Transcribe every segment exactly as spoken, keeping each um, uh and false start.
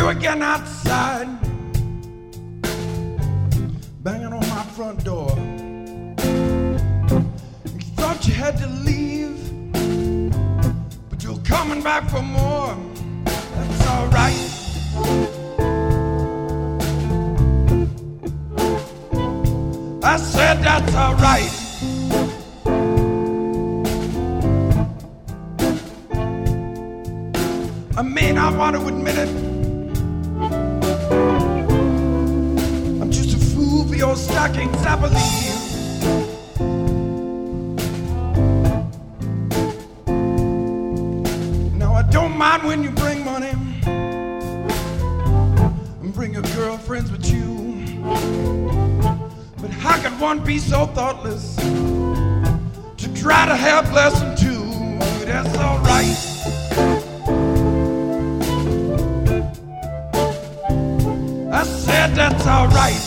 you again outside, banging on my front door. You thought you had to leave, but you're coming back for more. That's all right. I said that's all right. I may not want to admit it, I'm just a fool for your stockings, I believe. Now I don't mind when you bring money and bring your girlfriends with you, but how could one be so thoughtless to try to help less than two? That's all right. I said that's all right.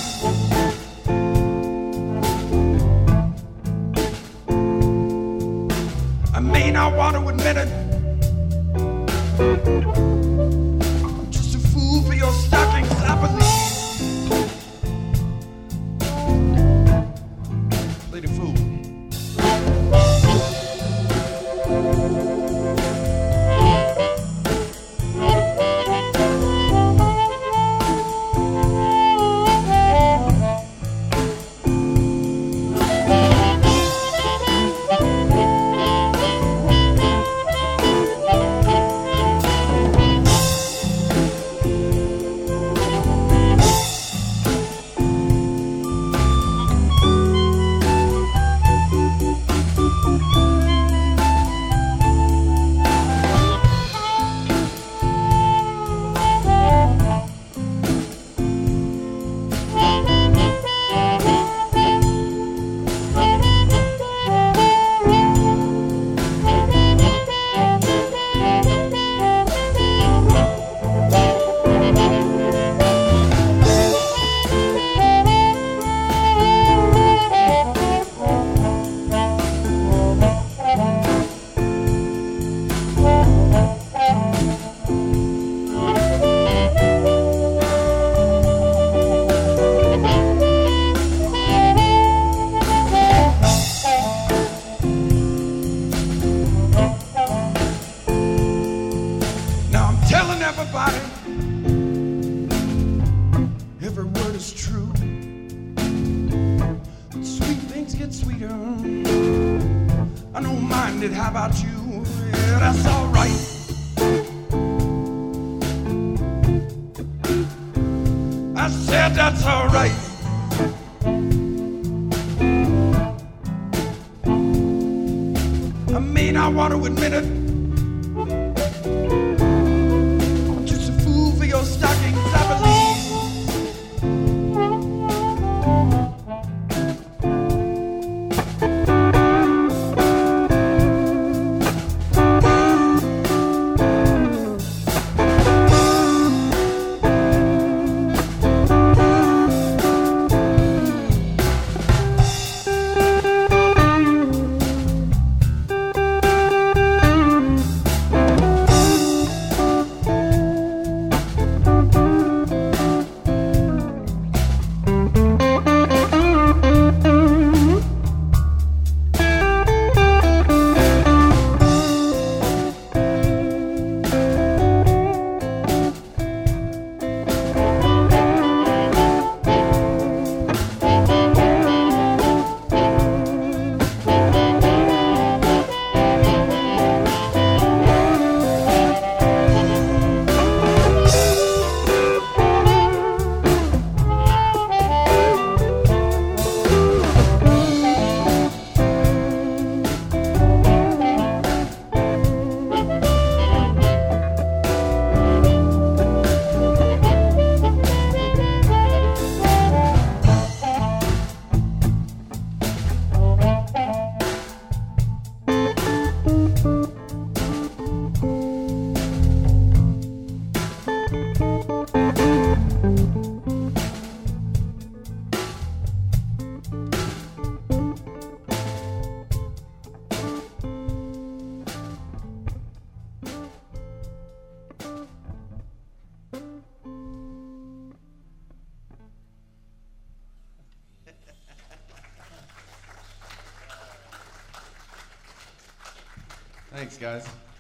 I may not want to admit it, I'm just a fool for your stockings, I believe. Lady fool. Everybody, every word is true. Sweet things get sweeter. I don't mind it. How about you? Yeah, that's all right. I said that's all right. I may not want to admit it, your stockings, I believe. Thanks, guys.